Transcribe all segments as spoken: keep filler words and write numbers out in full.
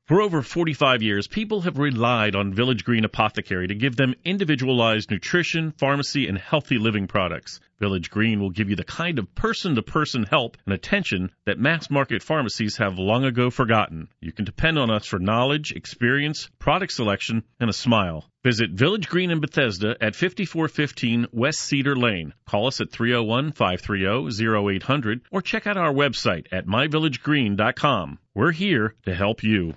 For over forty-five years, people have relied on Village Green Apothecary to give them individualized nutrition, pharmacy, and healthy living products. Village Green will give you the kind of person-to-person help and attention that mass-market pharmacies have long ago forgotten. You can depend on us for knowledge, experience, product selection, and a smile. Visit Village Green in Bethesda at fifty-four fifteen West Cedar Lane. Call us at three oh one, five three oh, oh eight hundred or check out our website at my village green dot com. We're here to help you.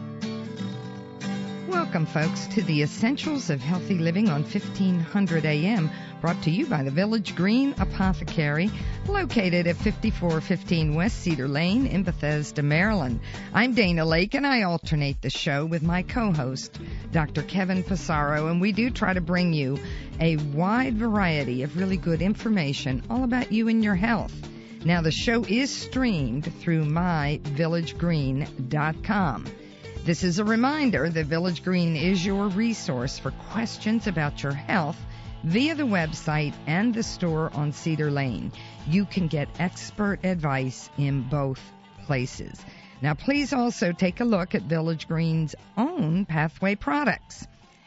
Welcome, folks, to the Essentials of Healthy Living on fifteen hundred A M, brought to you by the Village Green Apothecary, located at fifty-four fifteen West Cedar Lane in Bethesda, Maryland. I'm Dana Lake, and I alternate the show with my co-host, Doctor Kevin Passaro, and we do try to bring you a wide variety of really good information all about you and your health. Now, the show is streamed through my village green dot com. This is a reminder that Village Green is your resource for questions about your health via the website and the store on Cedar Lane. You can get expert advice in both places. Now, please also take a look at Village Green's own Pathway products.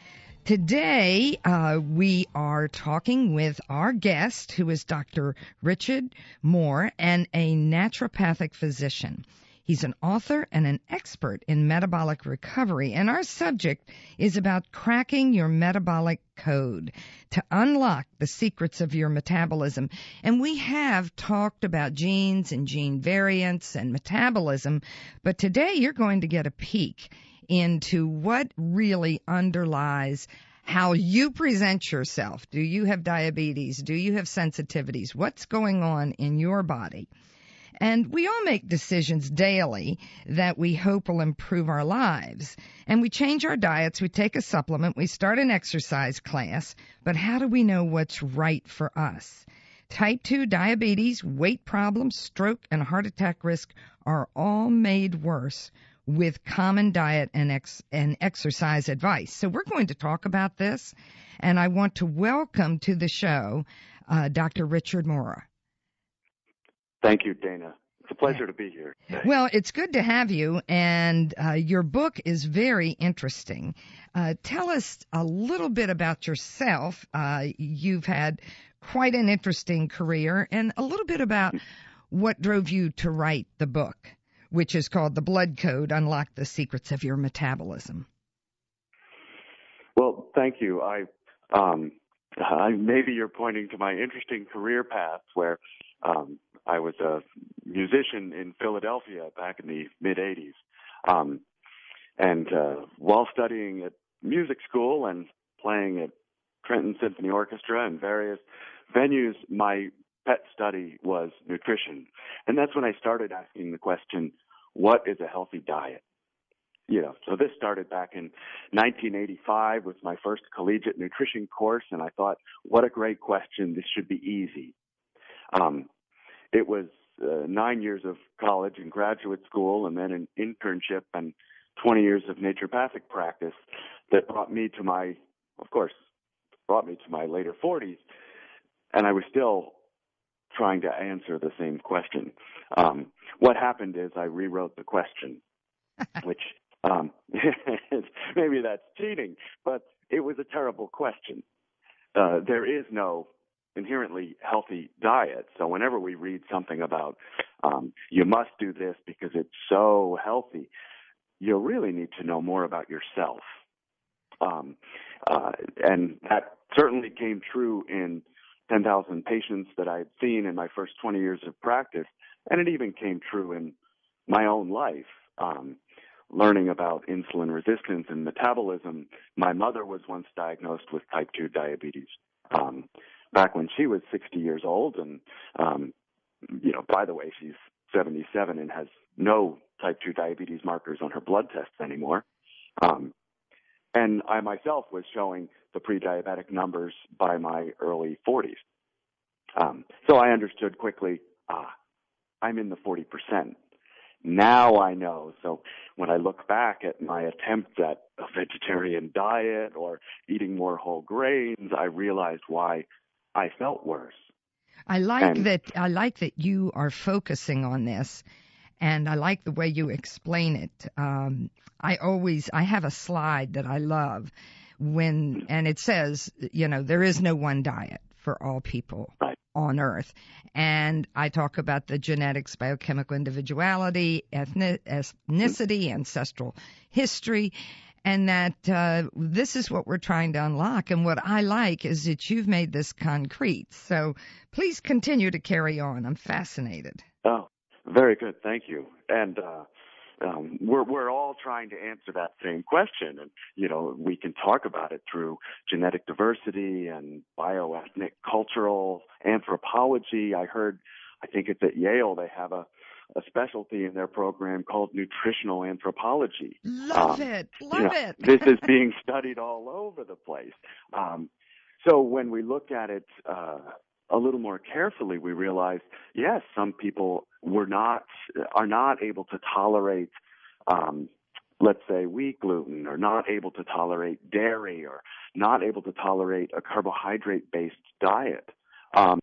Today, uh, we are talking with our guest, who is Doctor Richard Moore, and a naturopathic physician. He's an author and an expert in metabolic recovery, and our subject is about cracking your metabolic code to unlock the secrets of your metabolism. And we have talked about genes and gene variants and metabolism, but today you're going to get a peek into what really underlies how you present yourself. Do you have diabetes? Do you have sensitivities? What's going on in your body? And we all make decisions daily that we hope will improve our lives. And we change our diets, we take a supplement, we start an exercise class. But how do we know what's right for us? Type two diabetes, weight problems, stroke, and heart attack risk are all made worse with common diet and, ex- and exercise advice. So we're going to talk about this. And I want to welcome to the show uh, Doctor Richard Moore. Thank you, Dana. It's a pleasure to be here today. Well, it's good to have you, and uh, your book is very interesting. Uh, tell us a little bit about yourself. Uh, you've had quite an interesting career, and a little bit about what drove you to write the book, which is called The Blood Code, Unlock the Secrets of Your Metabolism. Well, thank you. I, um, I maybe you're pointing to my interesting career path where um, I was a musician in Philadelphia back in the mid-eighties. Um, and uh, while studying at music school and playing at Trenton Symphony Orchestra and various venues, my pet study was nutrition. And that's when I started asking the question, what is a healthy diet? You know, so this started back in nineteen eighty-five with my first collegiate nutrition course, and I thought, what a great question. This should be easy. Um, it was uh, nine years of college and graduate school and then an internship and twenty years of naturopathic practice that brought me to my, of course, brought me to my later forties, and I was still trying to answer the same question. Um, what happened is I rewrote the question, which um, maybe that's cheating, but it was a terrible question. Uh, there is no inherently healthy diet. So whenever we read something about um, you must do this because it's so healthy, you really need to know more about yourself. Um, uh, and that certainly came true in ten thousand patients that I had seen in my first twenty years of practice. And it even came true in my own life, um, learning about insulin resistance and metabolism. My mother was once diagnosed with type two diabetes um, back when she was sixty years old. And, um, you know, by the way, she's seventy-seven and has no type two diabetes markers on her blood tests anymore. Um, and I myself was showing the pre-diabetic numbers by my early forties. Um, so I understood quickly, ah, I'm in the forty percent. Now I know. So when I look back at my attempts at a vegetarian diet or eating more whole grains, I realized why I felt worse. I like and, that. I like that you are focusing on this, and I like the way you explain it. Um, I always, I have a slide that I love when, and it says, you know, there is no one diet for all people Right. on Earth. And I talk about the genetics, biochemical individuality, ethnic, ethnicity, ancestral history, and that uh, this is what we're trying to unlock. And what I like is that you've made this concrete. So please continue to carry on. I'm fascinated. Oh, very good. Thank you. And uh, um, we're we're all trying to answer that same question. And, you know, we can talk about it through genetic diversity and bioethnic cultural anthropology. I heard, I think it's at Yale, they have a, a specialty in their program called nutritional anthropology. Love um, it. Love you know, it. This is being studied all over the place. Um, so when we look at it uh, a little more carefully, we realize, yes, some people were not are not able to tolerate, um, let's say, wheat gluten, or not able to tolerate dairy, or not able to tolerate a carbohydrate-based diet. Um,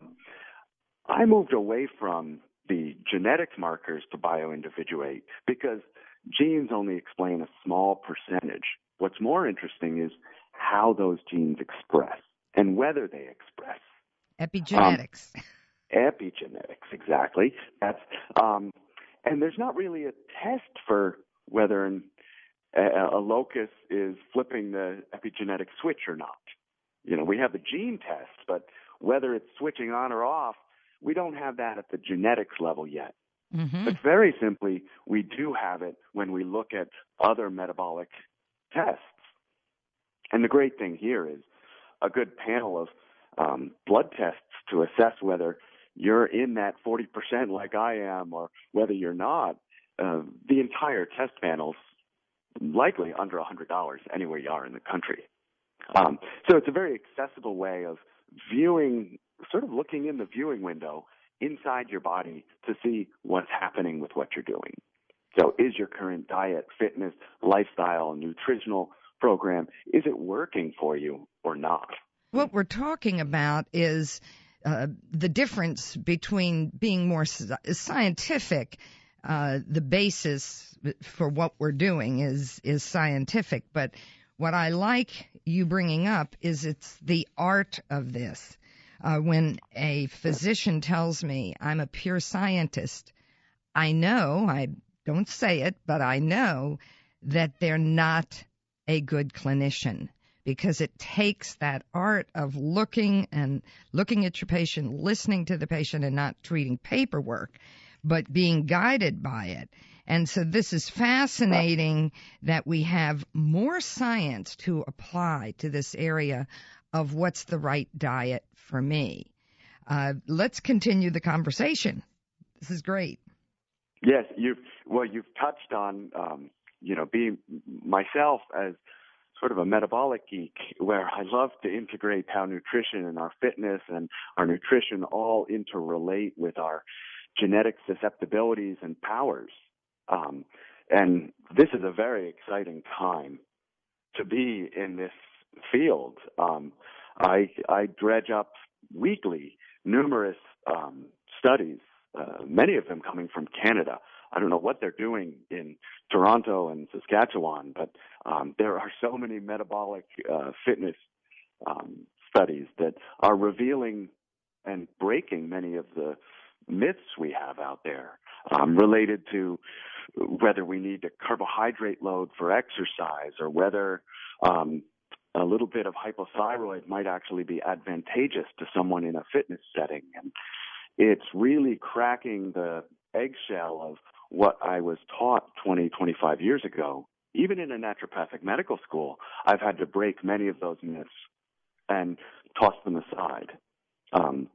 I moved away from the genetic markers to bioindividuate because genes only explain a small percentage. What's more interesting is how those genes express and whether they express. Epigenetics. Um, epigenetics, exactly. That's um, and there's not really a test for whether an, a, a locus is flipping the epigenetic switch or not. You know, we have the gene test, but whether it's switching on or off, we don't have that at the genetics level yet. Mm-hmm. But very simply, we do have it when we look at other metabolic tests. And the great thing here is a good panel of um, blood tests to assess whether you're in that forty percent like I am or whether you're not. Uh, the entire test panel's likely under one hundred dollars anywhere you are in the country. Um, so it's a very accessible way of viewing, sort of looking in the viewing window inside your body to see what's happening with what you're doing. So is your current diet, fitness, lifestyle, nutritional program, is it working for you or not? What we're talking about is uh, the difference between being more scientific. Uh, the basis for what we're doing is is scientific, but what I like you bringing up is it's the art of this. Uh, when a physician tells me I'm a pure scientist, I know, I don't say it, but I know that they're not a good clinician, because it takes that art of looking and looking at your patient, listening to the patient, and not treating paperwork, but being guided by it. And so this is fascinating that we have more science to apply to this area of what's the right diet for me. Uh, let's continue the conversation. This is great. Yes, you've well, you've touched on um, you know being myself as sort of a metabolic geek, where I love to integrate how nutrition and our fitness and our nutrition all interrelate with our genetic susceptibilities and powers. Um, and this is a very exciting time to be in this field. Um, I, I dredge up weekly numerous um, studies, uh, many of them coming from Canada. I don't know what they're doing in Toronto and Saskatchewan, but um, there are so many metabolic uh, fitness um, studies that are revealing and breaking many of the myths we have out there um, related to whether we need a carbohydrate load for exercise, or whether um, a little bit of hypothyroid might actually be advantageous to someone in a fitness setting. And it's really cracking the eggshell of what I was taught twenty, twenty-five years ago. Even in a naturopathic medical school, I've had to break many of those myths and toss them aside. Um,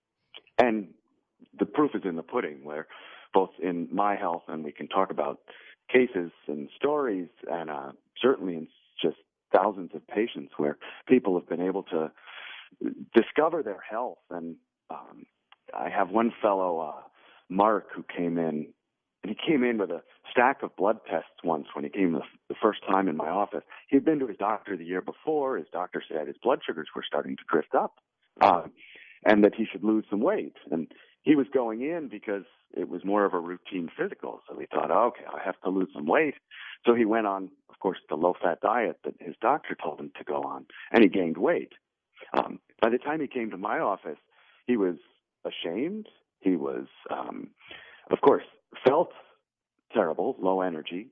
and the proof is in the pudding, where both in my health, and we can talk about cases and stories, and uh, certainly in just thousands of patients where people have been able to discover their health. And um, I have one fellow, uh, Mark, who came in, and he came in with a stack of blood tests once when he came the, the first time in my office. He'd been to his doctor the year before. His doctor said his blood sugars were starting to drift up, uh, and that he should lose some weight. And he was going in because it was more of a routine physical. So he thought, oh, okay, I have to lose some weight. So he went on, of course, the low-fat diet that his doctor told him to go on, and he gained weight. Um, by the time he came to my office, he was ashamed. He was, um, of course, felt terrible, low energy.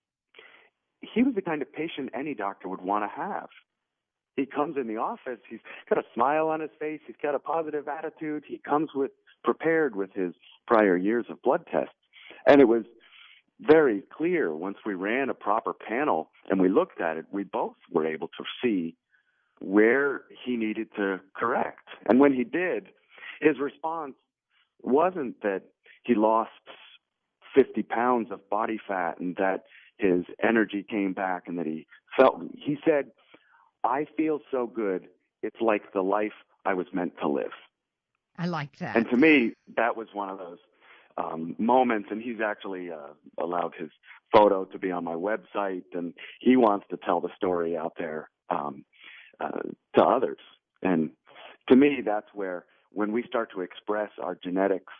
He was the kind of patient any doctor would want to have. He comes in the office, he's got a smile on his face, he's got a positive attitude, he comes with prepared with his prior years of blood tests. And it was very clear once we ran a proper panel and we looked at it, we both were able to see where he needed to correct. And when he did, his response wasn't that he lost fifty pounds of body fat and that his energy came back and that he felt, he said, I feel so good, it's like the life I was meant to live. I like that. And to me, that was one of those um, moments, and he's actually uh, allowed his photo to be on my website, and he wants to tell the story out there um, uh, to others. And to me, that's where, when we start to express our genetics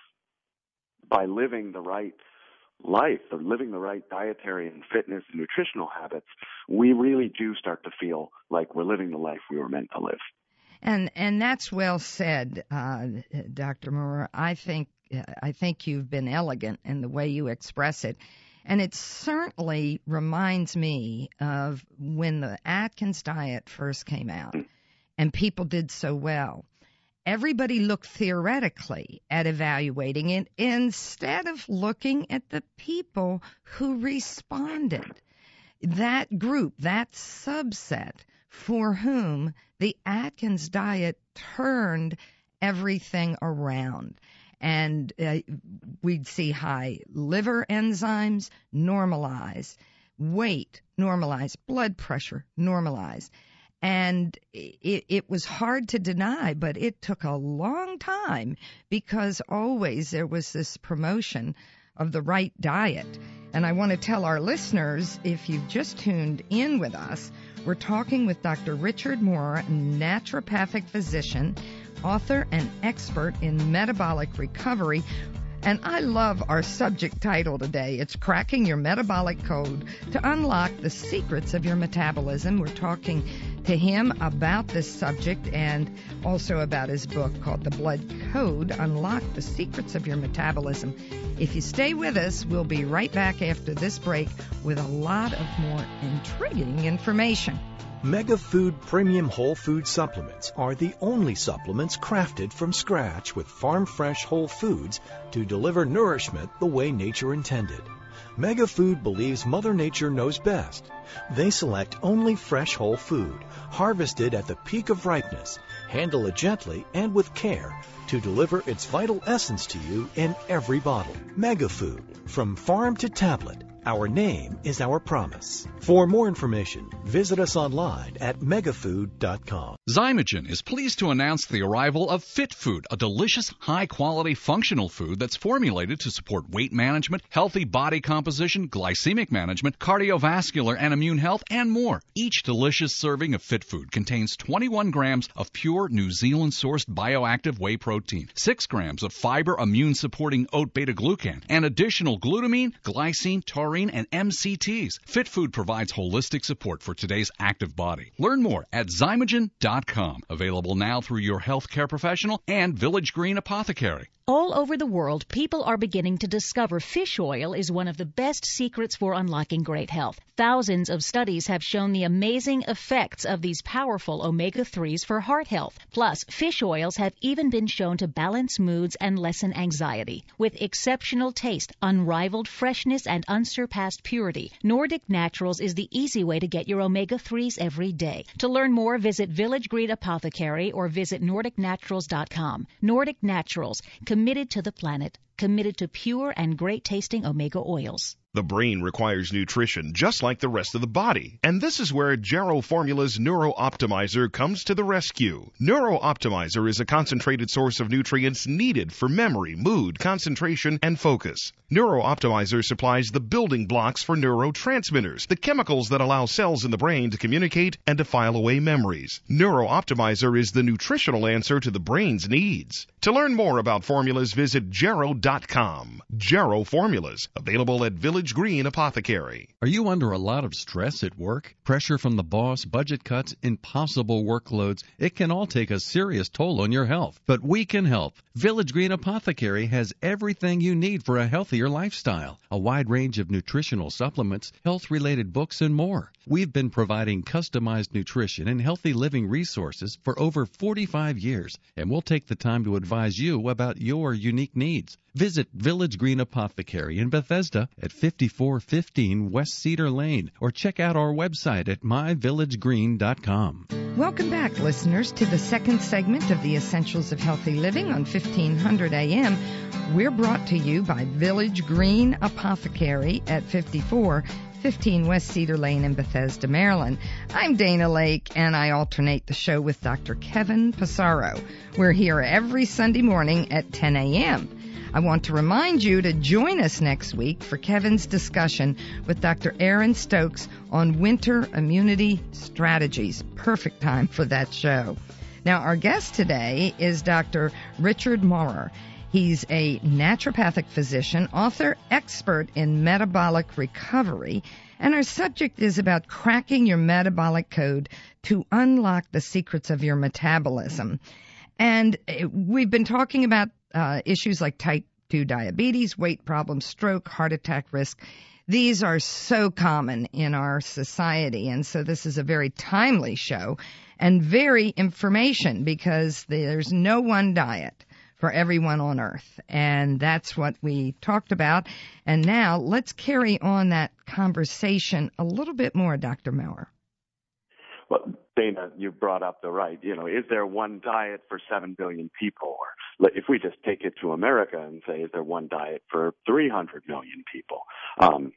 by living the right life, or living the right dietary and fitness and nutritional habits, we really do start to feel like we're living the life we were meant to live. And and that's well said, uh, Doctor Moore. I think I think you've been elegant in the way you express it, and it certainly reminds me of when the Atkins diet first came out, and people did so well. Everybody looked theoretically at evaluating it instead of looking at the people who responded. That group, that subset for whom the Atkins diet turned everything around. And uh, we'd see high liver enzymes normalize, weight normalize, blood pressure normalize. And it, it was hard to deny, but it took a long time because always there was this promotion of the right diet. And I want to tell our listeners, if you've just tuned in with us, we're talking with Doctor Richard Moore, naturopathic physician, author and expert in metabolic recovery. And I love our subject title today. It's Cracking Your Metabolic Code to Unlock the Secrets of Your Metabolism. We're talking to him about this subject and also about his book called The Blood Code, Unlock the Secrets of Your Metabolism. If you stay with us, we'll be right back after this break with a lot of more intriguing information. MegaFood Premium Whole Food Supplements are the only supplements crafted from scratch with farm-fresh whole foods to deliver nourishment the way nature intended. MegaFood believes Mother Nature knows best. They select only fresh whole food, harvested at the peak of ripeness, handle it gently and with care to deliver its vital essence to you in every bottle. MegaFood, from farm to tablet. Our name is our promise. For more information, visit us online at megafood dot com. Zymogen is pleased to announce the arrival of Fit Food, a delicious, high-quality, functional food that's formulated to support weight management, healthy body composition, glycemic management, cardiovascular and immune health, and more. Each delicious serving of Fit Food contains twenty-one grams of pure New Zealand-sourced bioactive whey protein, six grams of fiber immune-supporting oat beta-glucan, and additional glutamine, glycine, taurine, and M C Ts. Fit Food provides holistic support for today's active body. Learn more at zymogen dot com. Available now through your healthcare professional and Village Green Apothecary. All over the world, people are beginning to discover fish oil is one of the best secrets for unlocking great health. Thousands of studies have shown the amazing effects of these powerful omega threes for heart health. Plus, fish oils have even been shown to balance moods and lessen anxiety. With exceptional taste, unrivaled freshness, and unsurpassed purity, Nordic Naturals is the easy way to get your omega threes every day. To learn more, visit Village Green Apothecary or visit nordic naturals dot com. Nordic Naturals, committed to the planet, committed to pure and great-tasting omega oils. The brain requires nutrition just like the rest of the body. And this is where Jarrow Formula's Neuro Optimizer comes to the rescue. Neuro Optimizer is a concentrated source of nutrients needed for memory, mood, concentration, and focus. Neuro Optimizer supplies the building blocks for neurotransmitters, the chemicals that allow cells in the brain to communicate and to file away memories. Neuro Optimizer is the nutritional answer to the brain's needs. To learn more about formulas, visit jarrow dot com. Jarrow Formulas, available at Village Green Apothecary. Are you under a lot of stress at work? Pressure from the boss, budget cuts, impossible workloads? It can all take a serious toll on your health. But we can help. Village Green Apothecary has everything you need for a healthier lifestyle. A wide range of nutritional supplements, health-related books, and more. We've been providing customized nutrition and healthy living resources for over forty-five years, and we'll take the time to advise you about your unique needs. Visit Village Green Apothecary in Bethesda at fifty-four fifteen West Cedar Lane, or check out our website at my village green dot com. Welcome back, listeners, to the second segment of the Essentials of Healthy Living on fifteen hundred A M. We're brought to you by Village Green Apothecary at fifty-four fifteen West Cedar Lane in Bethesda, Maryland. I'm Dana Lake, and I alternate the show with Doctor Kevin Passaro. We're here every Sunday morning at ten A M I want to remind you to join us next week for Kevin's discussion with Doctor Aaron Stokes on winter immunity strategies. Perfect time for that show. Now, our guest today is Doctor Richard Maurer. He's a naturopathic physician, author, expert in metabolic recovery, and our subject is about cracking your metabolic code to unlock the secrets of your metabolism. And we've been talking about uh, issues like type two diabetes, weight problems, stroke, heart attack risk. These are so common in our society, and so this is a very timely show and very information, because there's no one diet for everyone on earth. And that's what we talked about. And now let's carry on that conversation a little bit more, Doctor Maurer. Well, Dana, you brought up the right. You know, is there one diet for seven billion people? Or if we just take it to America and say, is there one diet for three hundred million people? Um,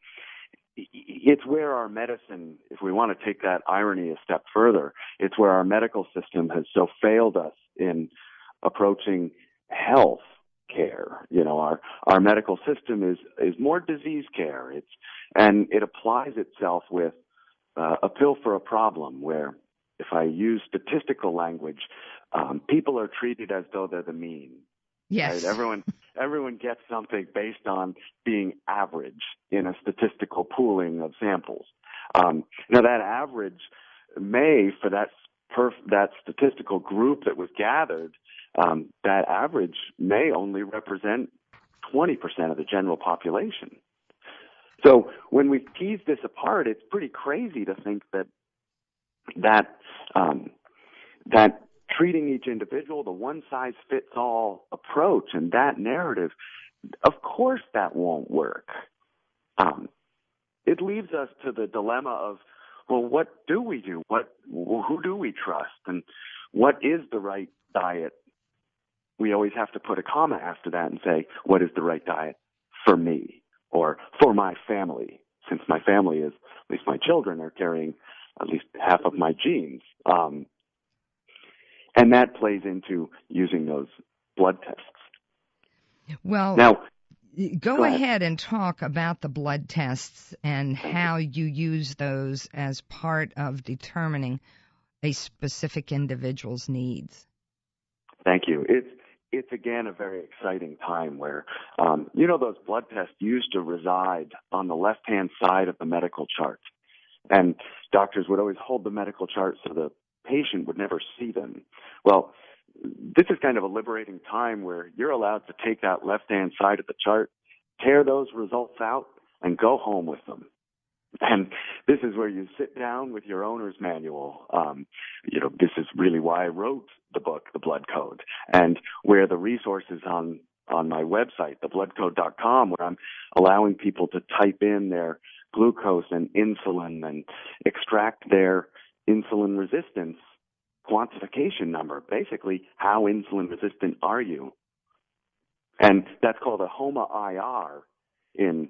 it's where our medicine, if we want to take that irony a step further, it's where our medical system has so failed us in approaching health care. You know, our, our medical system is, is more disease care. It's, and it applies itself with uh, a pill for a problem, where, if I use statistical language, um, people are treated as though they're the mean. Yes. Right? Everyone, everyone gets something based on being average in a statistical pooling of samples. Um, now that average may, for that perf- that statistical group that was gathered, um, that average may only represent twenty percent of the general population. So when we tease this apart, it's pretty crazy to think that that um, that treating each individual, the one-size-fits-all approach and that narrative, of course that won't work. Um, it leaves us to the dilemma of, well, what do we do? What, who do we trust? And what is the right diet? We always have to put a comma after that and say, what is the right diet for me or for my family? Since my family is, at least my children are carrying at least half of my genes. Um, and that plays into using those blood tests. Well, now, go, go ahead. ahead and talk about the blood tests and how you use those as part of determining a specific individual's needs. Thank you. It's it's again a very exciting time where um, you know those blood tests used to reside on the left-hand side of the medical chart, and doctors would always hold the medical chart so the patient would never see them. Well, this is kind of a liberating time where you're allowed to take that left-hand side of the chart, tear those results out, and go home with them. And this is where you sit down with your owner's manual. Um, you know, this is really why I wrote the book, The Blood Code, and where the resources on, on my website, the blood code dot com, where I'm allowing people to type in their glucose and insulin and extract their insulin resistance quantification number. Basically, how insulin resistant are you? And that's called a HOMA I R in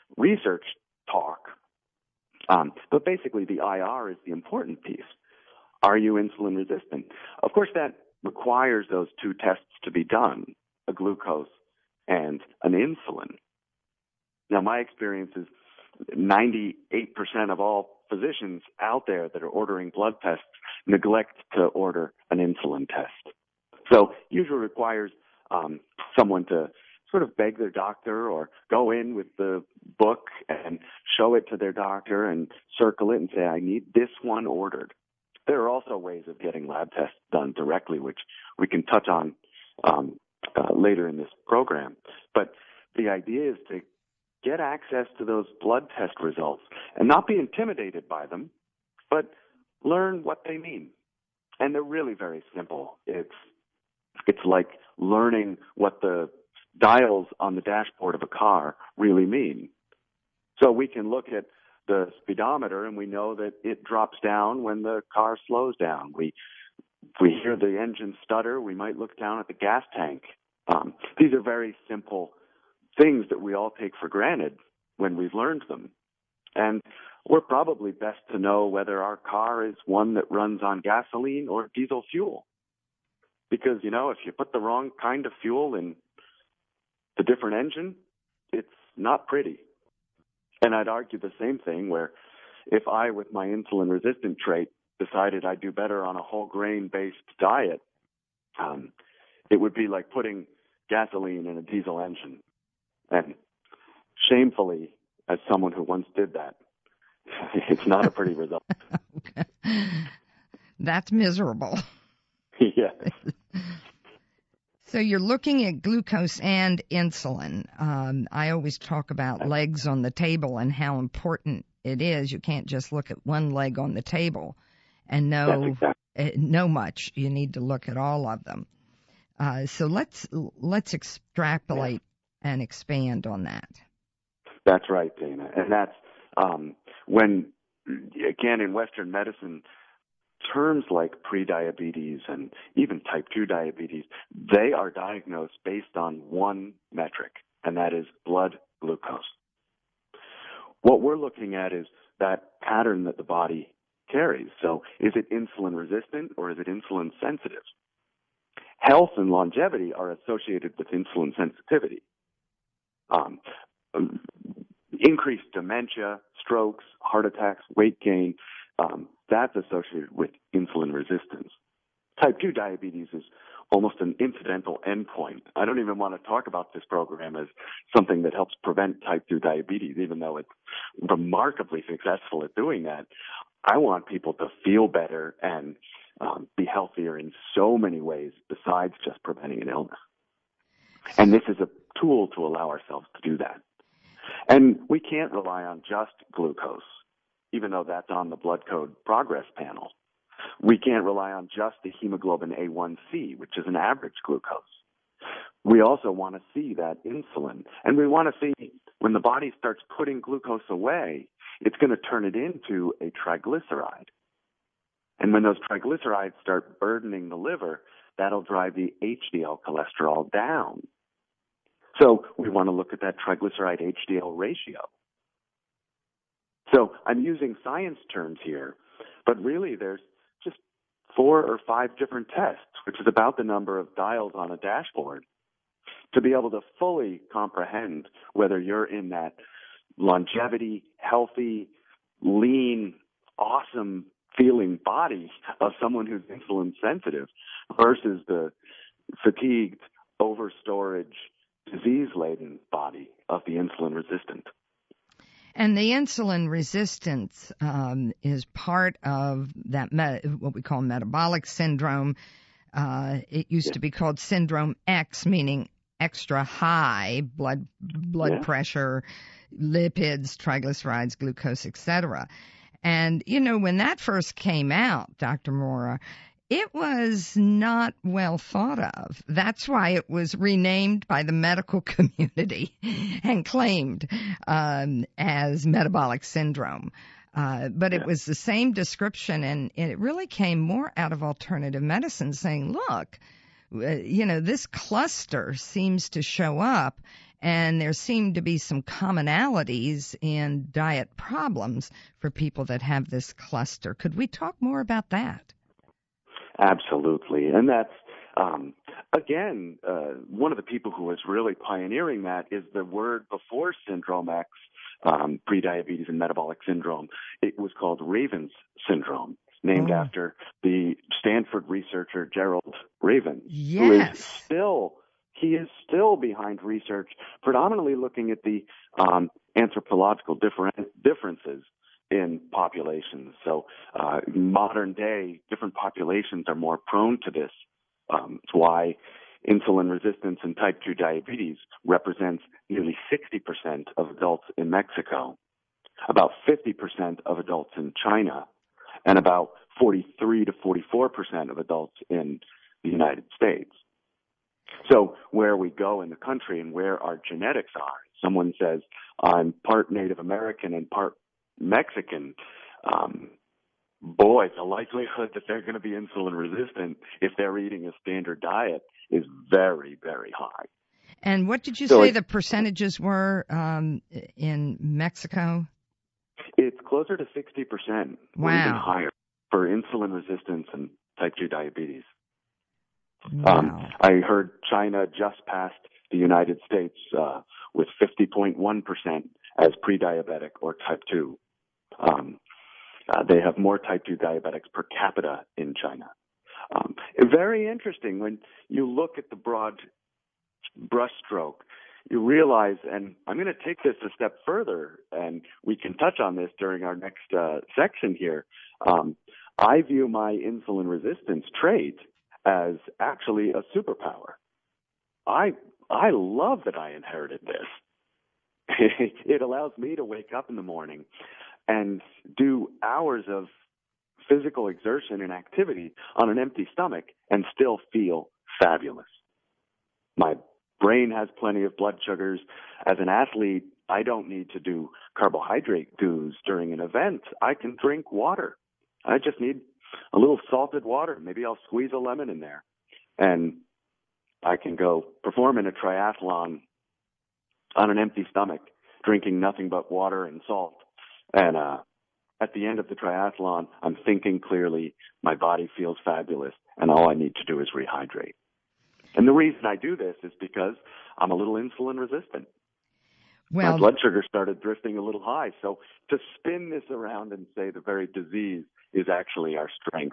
research talk. Um, but basically, the I R is the important piece. Are you insulin resistant? Of course, that requires those two tests to be done, a glucose and an insulin. Now, my experience is ninety-eight percent of all physicians out there that are ordering blood tests neglect to order an insulin test. So usually requires um, someone to sort of beg their doctor or go in with the book and show it to their doctor and circle it and say, I need this one ordered. There are also ways of getting lab tests done directly, which we can touch on um, uh, later in this program. But the idea is to get access to those blood test results and not be intimidated by them, but learn what they mean. And they're really very simple. It's it's like learning what the dials on the dashboard of a car really mean. So we can look at the speedometer and we know that it drops down when the car slows down. We if we hear the engine stutter, we might look down at the gas tank. Um, these are very simple things that we all take for granted when we've learned them. And we're probably best to know whether our car is one that runs on gasoline or diesel fuel. Because, you know, if you put the wrong kind of fuel in the different engine, it's not pretty. And I'd argue the same thing where if I, with my insulin-resistant trait, decided I'd do better on a whole grain-based diet, um, it would be like putting gasoline in a diesel engine. And shamefully, as someone who once did that, it's not a pretty result. That's miserable. Yeah. So you're looking at glucose and insulin. Um, I always talk about legs on the table and how important it is. You can't just look at one leg on the table and know exactly. know much. You need to look at all of them. Uh, so let's let's extrapolate yeah. and expand on that. That's right, Dana. And that's um, when, again, in Western medicine, terms like prediabetes and even type two diabetes, they are diagnosed based on one metric, and that is blood glucose. What we're looking at is that pattern that the body carries. So is it insulin resistant or is it insulin sensitive? Health and longevity are associated with insulin sensitivity. Um, increased dementia, strokes, heart attacks, weight gain, um, that's associated with insulin resistance. Type two diabetes is almost an incidental endpoint. I don't even want to talk about this program as something that helps prevent type two diabetes, even though it's remarkably successful at doing that. I want people to feel better and um, be healthier in so many ways besides just preventing an illness. And this is a tool to allow ourselves to do that. And we can't rely on just glucose, even though that's on the blood code progress panel. We can't rely on just the hemoglobin A one C, which is an average glucose. We also want to see that insulin. And we want to see when the body starts putting glucose away, it's going to turn it into a triglyceride. And when those triglycerides start burdening the liver, that'll drive the H D L cholesterol down. So we want to look at that triglyceride H D L ratio. So I'm using science terms here, but really there's just four or five different tests, which is about the number of dials on a dashboard, to be able to fully comprehend whether you're in that longevity, healthy, lean, awesome feeling body of someone who's insulin sensitive versus the fatigued, over-storage, disease-laden body of the insulin resistant. And the insulin resistance um, is part of that me- what we call metabolic syndrome. Uh, it used yeah. to be called syndrome X, meaning extra high blood blood yeah. pressure, lipids, triglycerides, glucose, et cetera. And, you know, when that first came out, Doctor Mora, it was not well thought of. That's why it was renamed by the medical community and claimed um, as metabolic syndrome. Uh, but it yeah. was the same description, and, and it really came more out of alternative medicine saying, look, uh, you know, this cluster seems to show up, and there seem to be some commonalities in diet problems for people that have this cluster. Could we talk more about that? Absolutely. And that's, um, again, uh, one of the people who was really pioneering that is the word before Syndrome X, um, prediabetes and metabolic syndrome. It was called Raven's syndrome, named oh. after the Stanford researcher Gerald Raven, yes. who is still, he is still behind research, predominantly looking at the um, anthropological different, differences in populations. So uh, modern day, different populations are more prone to this. Um, it's why insulin resistance and type two diabetes represents nearly sixty percent of adults in Mexico, about fifty percent of adults in China, and about forty-three to forty-four percent of adults in the United States. So where we go in the country and where our genetics are, someone says, I'm part Native American and part Mexican, um, boy, the likelihood that they're going to be insulin resistant if they're eating a standard diet is very, very high. And what did you so say the percentages were um, in Mexico? It's closer to sixty percent, wow. or even higher, for insulin resistance and type two diabetes. Wow. Um, I heard China just passed the United States uh, with fifty point one percent as pre-diabetic or type two. Um, uh, they have more type two diabetics per capita in China. Um, very interesting when you look at the broad brushstroke. You realize, and I'm going to take this a step further, and we can touch on this during our next uh, section here. Um, I view my insulin resistance trait as actually a superpower. I I love that I inherited this. It allows me to wake up in the morning and do hours of physical exertion and activity on an empty stomach and still feel fabulous. My brain has plenty of blood sugars. As an athlete, I don't need to do carbohydrate dues during an event. I can drink water. I just need a little salted water. Maybe I'll squeeze a lemon in there. And I can go perform in a triathlon on an empty stomach, drinking nothing but water and salt. And uh, at the end of the triathlon, I'm thinking clearly, my body feels fabulous, and all I need to do is rehydrate. And the reason I do this is because I'm a little insulin resistant. Well, my blood sugar started drifting a little high. So to spin this around and say the very disease is actually our strength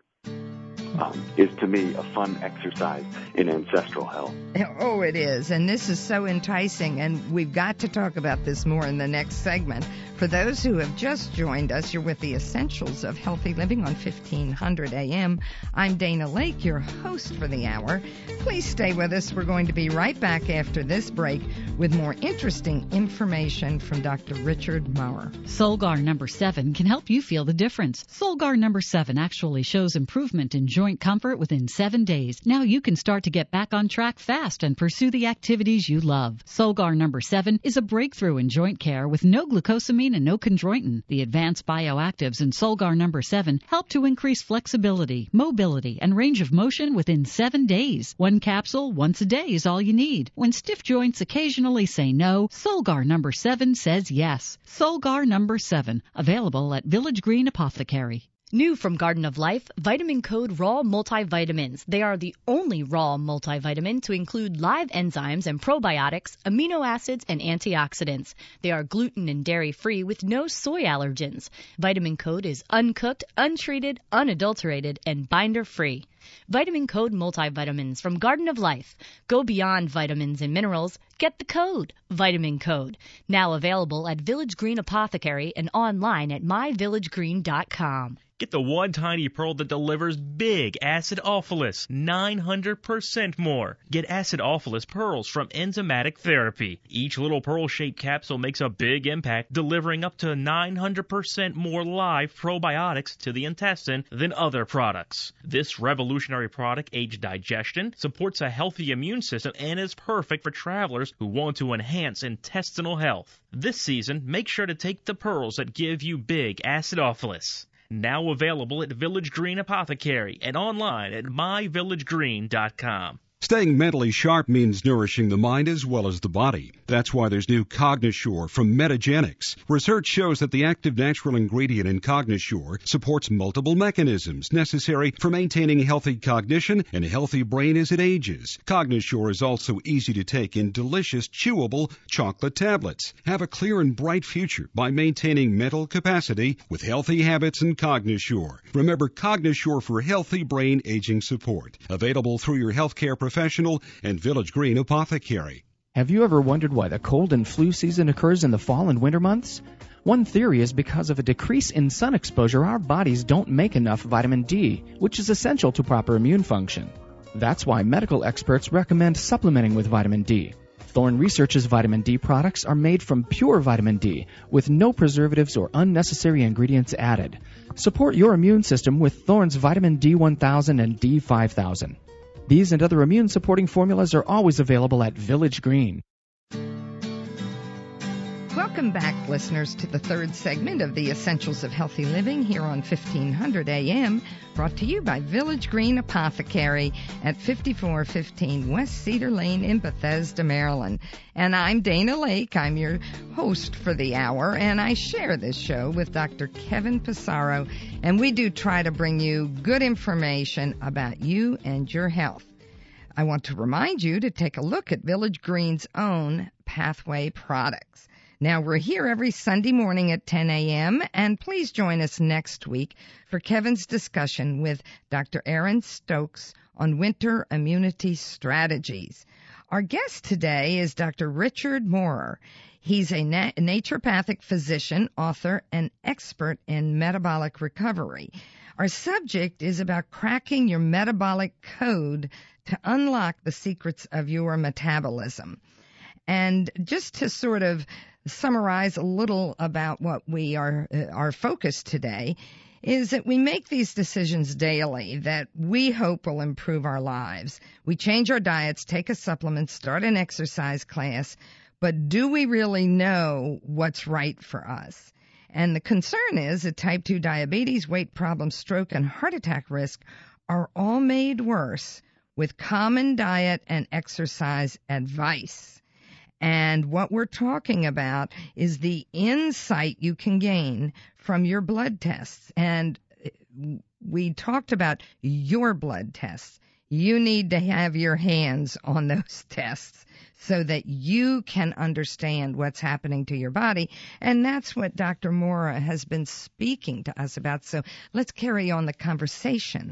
um, is, to me, a fun exercise in ancestral health. Oh, it is. And this is so enticing. And we've got to talk about this more in the next segment. For those who have just joined us, you're with the Essentials of Healthy Living on fifteen hundred A M. I'm Dana Lake, your host for the hour. Please stay with us. We're going to be right back after this break with more interesting information from Doctor Richard Maurer. Solgar number seven can help you feel the difference. Solgar number seven actually shows improvement in joint comfort within seven days. Now you can start to get back on track fast and pursue the activities you love. Solgar number seven is a breakthrough in joint care with no glucosamine and no chondroitin. The advanced bioactives in Solgar number seven help to increase flexibility, mobility, and range of motion within seven days. One capsule once a day is all you need. When stiff joints occasionally say no, Solgar number seven says yes. Solgar number seven, available at Village Green Apothecary. New from Garden of Life, Vitamin Code Raw Multivitamins. They are the only raw multivitamin to include live enzymes and probiotics, amino acids, and antioxidants. They are gluten and dairy-free with no soy allergens. Vitamin Code is uncooked, untreated, unadulterated, and binder-free. Vitamin Code Multivitamins from Garden of Life. Go beyond vitamins and minerals. Get the code, Vitamin Code. Now available at Village Green Apothecary and online at my village green dot com. Get the one tiny pearl that delivers big acidophilus, nine hundred percent more. Get acidophilus pearls from Enzymatic Therapy. Each little pearl-shaped capsule makes a big impact, delivering up to nine hundred percent more live probiotics to the intestine than other products. This revolutionary product aids digestion, supports a healthy immune system, and is perfect for travelers who want to enhance intestinal health. This season, make sure to take the pearls that give you big acidophilus. Now available at Village Green Apothecary and online at my village green dot com. Staying mentally sharp means nourishing the mind as well as the body. That's why there's new Cognosure from Metagenics. Research shows that the active natural ingredient in Cognosure supports multiple mechanisms necessary for maintaining healthy cognition and a healthy brain as it ages. Cognosure is also easy to take in delicious, chewable chocolate tablets. Have a clear and bright future by maintaining mental capacity with healthy habits and Cognosure. Remember Cognosure for healthy brain aging support. Available through your healthcare professional and Village Green Apothecary. Have you ever wondered why the cold and flu season occurs in the fall and winter months? One theory is because of a decrease in sun exposure, our bodies don't make enough vitamin D, which is essential to proper immune function. That's why medical experts recommend supplementing with vitamin D. Thorne Research's vitamin D products are made from pure vitamin D, with no preservatives or unnecessary ingredients added. Support your immune system with Thorne's vitamin D one thousand and D five thousand. These and other immune-supporting formulas are always available at Village Green. Welcome back, listeners, to the third segment of the Essentials of Healthy Living here on fifteen hundred A M, brought to you by Village Green Apothecary at fifty-four fifteen West Cedar Lane in Bethesda, Maryland. And I'm Dana Lake. I'm your host for the hour, and I share this show with Doctor Kevin Passaro, and we do try to bring you good information about you and your health. I want to remind you to take a look at Village Green's own Pathway products. Now, we're here every Sunday morning at ten A M, and please join us next week for Kevin's discussion with Doctor Aaron Stokes on winter immunity strategies. Our guest today is Doctor Richard Maurer. He's a na- naturopathic physician, author, and expert in metabolic recovery. Our subject is about cracking your metabolic code to unlock the secrets of your metabolism. And just to sort of summarize a little about what we are, uh, our focus today is that we make these decisions daily that we hope will improve our lives. We change our diets, take a supplement, start an exercise class, but do we really know what's right for us? And the concern is that type two diabetes, weight problems, stroke, and heart attack risk are all made worse with common diet and exercise advice. And what we're talking about is the insight you can gain from your blood tests. And we talked about your blood tests. You need to have your hands on those tests so that you can understand what's happening to your body. And that's what Doctor Maurer has been speaking to us about. So let's carry on the conversation.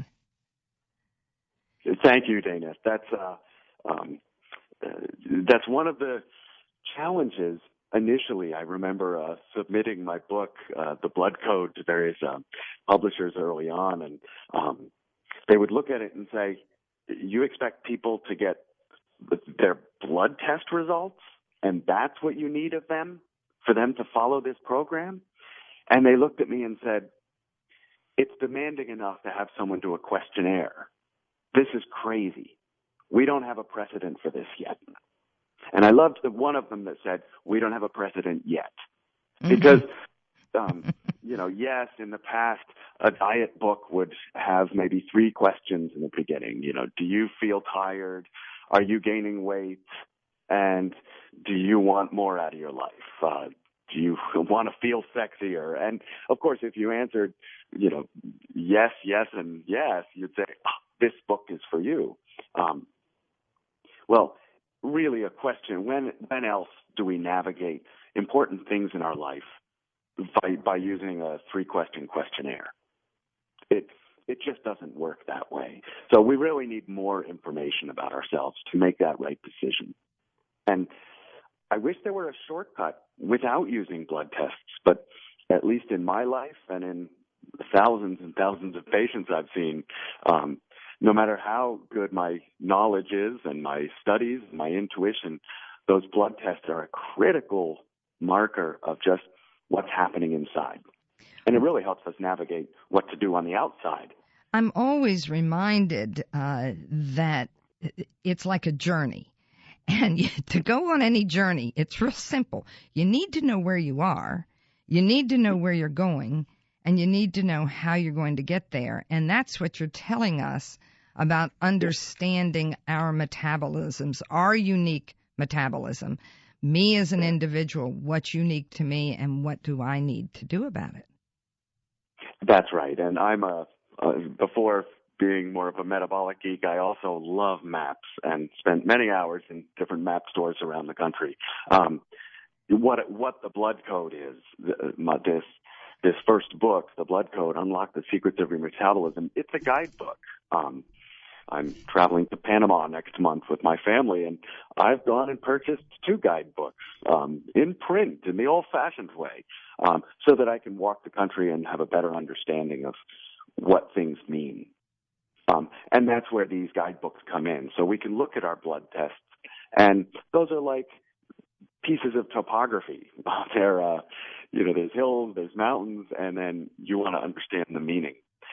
Thank you, Dana. That's uh, um, uh, that's one of the challenges. Initially, I remember uh, submitting my book, uh, The Blood Code, to various um, publishers early on, and um, they would look at it and say, "You expect people to get their blood test results, and that's what you need of them for them to follow this program?" And they looked at me and said, "It's demanding enough to have someone do a questionnaire. This is crazy. We don't have a precedent for this yet." And I loved the one of them that said, "We don't have a precedent yet." Because, um, you know, yes, in the past, a diet book would have maybe three questions in the beginning. You know, do you feel tired? Are you gaining weight? And do you want more out of your life? Uh, do you want to feel sexier? And, of course, if you answered, you know, yes, yes, and yes, you'd say, oh, this book is for you. Um, well, really a question, when when else do we navigate important things in our life by, by using a three-question questionnaire? It, it just doesn't work that way. So we really need more information about ourselves to make that right decision. And I wish there were a shortcut without using blood tests, but at least in my life and in thousands and thousands of patients I've seen, um, no matter how good my knowledge is and my studies, my intuition, those blood tests are a critical marker of just what's happening inside. And it really helps us navigate what to do on the outside. I'm always reminded uh, that it's like a journey. And to go on any journey, it's real simple. You need to know where you are, you need to know where you're going, and you need to know how you're going to get there. And that's what you're telling us about understanding our metabolisms, our unique metabolism. Me as an individual, what's unique to me, and what do I need to do about it? That's right. And I'm a, uh, before being more of a metabolic geek, I also love maps and spent many hours in different map stores around the country. Um, what what the blood code is, my, this this first book, The Blood Code, Unlock the Secrets of Your Metabolism, it's a guidebook. Um, I'm traveling to Panama next month with my family, and I've gone and purchased two guidebooks um, in print in the old-fashioned way um, so that I can walk the country and have a better understanding of what things mean. Um, and that's where these guidebooks come in. So we can look at our blood tests, and those are like pieces of topography. They're, uh, you know, there's hills, there's mountains, and then you want to understand the meaning.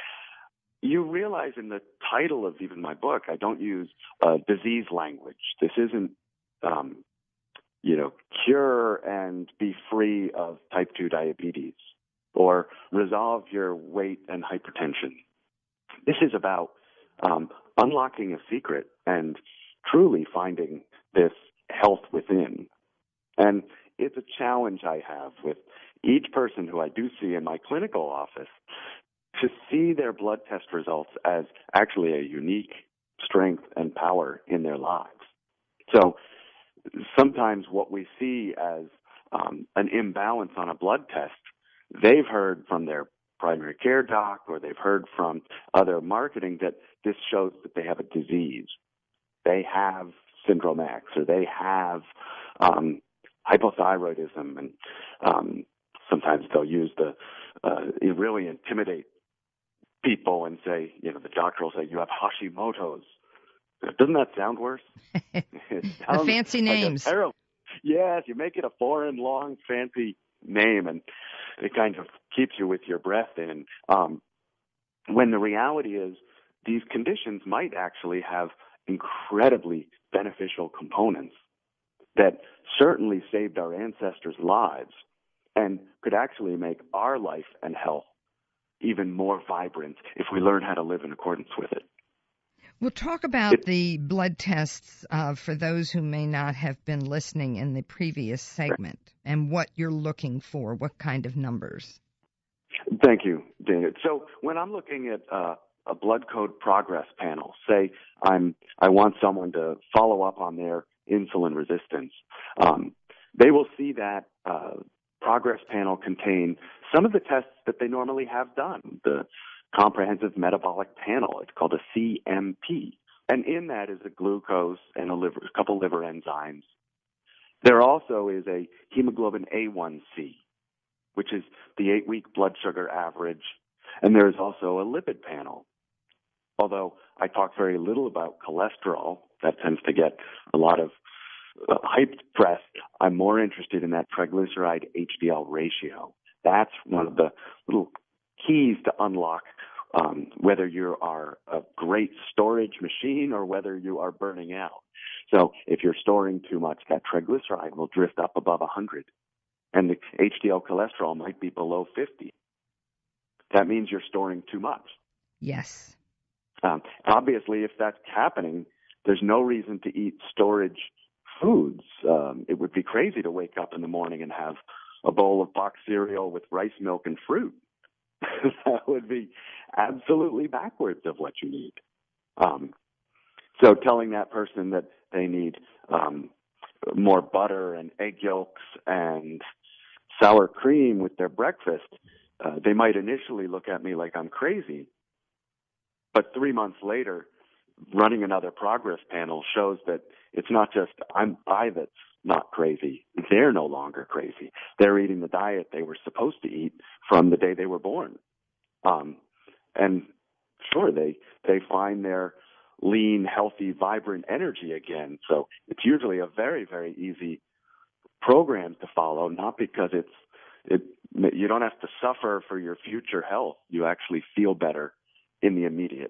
You realize in the title of even my book, I don't use uh, disease language. This isn't, um, you know, cure and be free of type two diabetes or resolve your weight and hypertension. This is about um, unlocking a secret and truly finding this health within. And it's a challenge I have with each person who I do see in my clinical office to see their blood test results as actually a unique strength and power in their lives. So sometimes what we see as um, an imbalance on a blood test, they've heard from their primary care doc or they've heard from other marketing that this shows that they have a disease. They have Syndrome X or they have um, hypothyroidism, and um, sometimes they'll use the uh, really intimidate people and say, you know, the doctor will say, you have Hashimoto's. Doesn't that sound worse? It the fancy like names. Terrible. Yes, you make it a foreign, long, fancy name, and it kind of keeps you with your breath in. Um, when the reality is these conditions might actually have incredibly beneficial components that certainly saved our ancestors' lives and could actually make our life and health even more vibrant if we learn how to live in accordance with it. We'll talk about it, the blood tests uh, for those who may not have been listening in the previous segment and what you're looking for, what kind of numbers. Thank you, David. So when I'm looking at uh, a blood code progress panel, say I'm I want someone to follow up on their insulin resistance, um, they will see that uh, progress panel contain some of the tests that they normally have done, the Comprehensive Metabolic Panel. It's called a C M P. And in that is a glucose and a, liver, a couple liver enzymes. There also is a hemoglobin A one C, which is the eight-week blood sugar average. And there is also a lipid panel. Although I talk very little about cholesterol, that tends to get a lot of uh, hyped press, I'm more interested in that triglyceride H D L ratio. That's one of the little keys to unlock um, whether you are a great storage machine or whether you are burning out. So if you're storing too much, that triglyceride will drift up above one hundred, and the H D L cholesterol might be below fifty. That means you're storing too much. Yes. Um, obviously, if that's happening, there's no reason to eat storage foods. Um, it would be crazy to wake up in the morning and have a bowl of boxed cereal with rice, milk, and fruit. That would be absolutely backwards of what you need. Um, so telling that person that they need um, more butter and egg yolks and sour cream with their breakfast, uh, they might initially look at me like I'm crazy. But three months later, running another progress panel shows that it's not just I'm I that's not crazy. They're no longer crazy. They're eating the diet they were supposed to eat from the day they were born. Um, and sure, they they find their lean, healthy, vibrant energy again. So it's usually a very, very easy program to follow, not because it's it you don't have to suffer for your future health. You actually feel better in the immediate.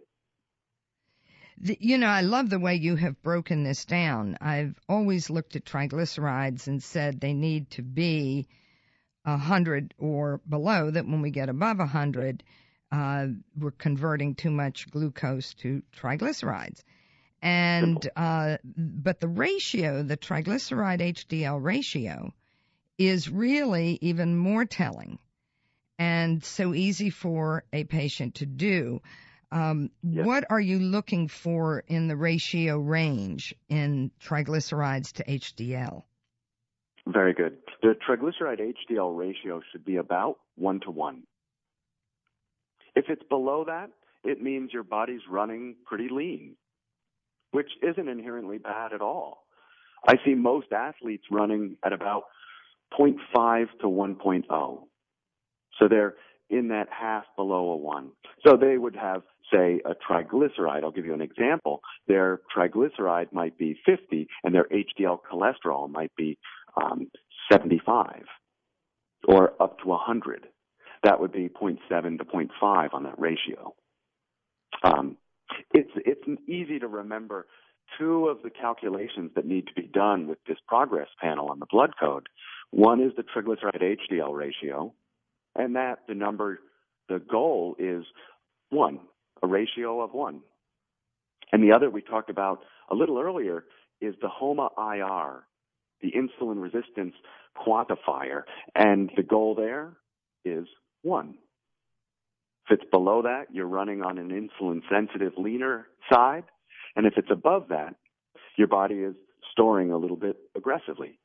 The, you know, I love the way you have broken this down. I've always looked at triglycerides and said they need to be one hundred or below, that when we get above one hundred, uh, we're converting too much glucose to triglycerides. And uh, but the ratio, the triglyceride H D L ratio, is really even more telling and so easy for a patient to do. Um, yes. What are you looking for in the ratio range in triglycerides to H D L? Very good. The triglyceride H D L ratio should be about one to one. If it's below that, it means your body's running pretty lean, which isn't inherently bad at all. I see most athletes running at about zero point five to one point zero. So they're in that half below a one. So they would have, say, a triglyceride. I'll give you an example. Their triglyceride might be fifty, and their H D L cholesterol might be um, seventy-five or up to one hundred. That would be zero point seven to zero point five on that ratio. Um, it's it's easy to remember two of the calculations that need to be done with this progress panel on the blood code. One is the triglyceride H D L ratio, and that the number, the goal is one, a ratio of one. And the other we talked about a little earlier is the HOMA-I R, the insulin resistance quantifier, and the goal there is one. If it's below that, you're running on an insulin-sensitive, leaner side, and if it's above that, your body is storing a little bit aggressively.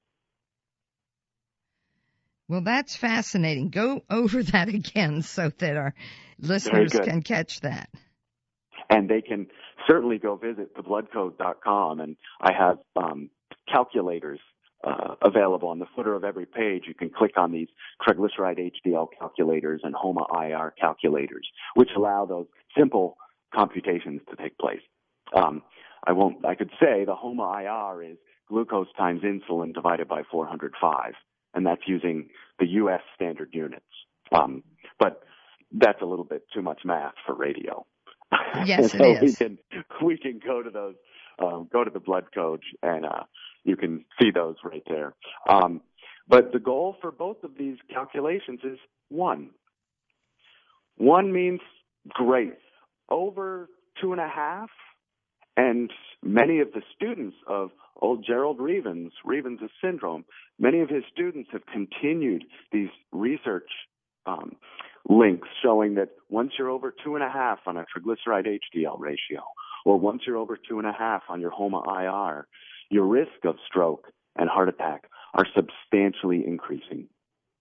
Well, that's fascinating. Go over that again so that our listeners can catch that. And they can certainly go visit the blood code dot com, and I have um, calculators uh, available on the footer of every page. You can click on these triglyceride H D L calculators and HOMA-I R calculators, which allow those simple computations to take place. Um, I won't. I could say the HOMA-I R is glucose times insulin divided by four hundred five. And that's using the U S standard units. Um, but that's a little bit too much math for radio. Yes, so it is. We can, we can go to those, um, go to the blood code, and uh, you can see those right there. Um, but the goal for both of these calculations is one. One means great. Over two and a half, and many of the students of old Gerald Reevens, Reevens' syndrome, many of his students have continued these research um, links showing that once you're over two and a half on a triglyceride H D L ratio, or once you're over two and a half on your HOMA-I R, your risk of stroke and heart attack are substantially increasing.